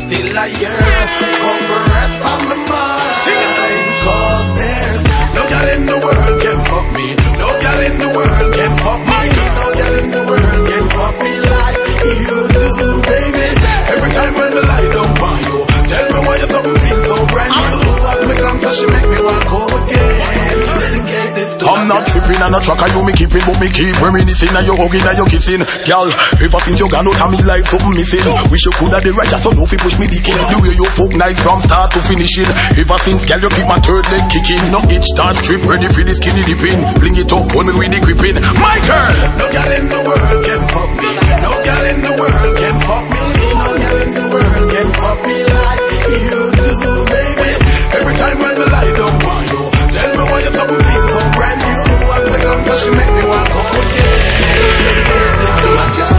still I yearn. Come rest on my mind. Cause there's no girl in the world can fuck me. No girl in the world can fuck me. No girl in the world can fuck me like you do, baby. Every time when the light don't buy you, tell me why you something feel so brand new. What me come to she make me walk home again. Dedicate this to I'm not tripping and not track you me keeping, but me keep reminiscing and you hugging and you kissing. Girl, ever since you gone out of me life something missing. Wish you could have the right so no fi push me dick in. The way you fuck night from start to finishing. Ever since girl you keep my third leg kicking. No itch start trip ready for the skinny dipping. Fling it up when me with the gripping. My girl, no girl in the world can fuck me. No girl in the world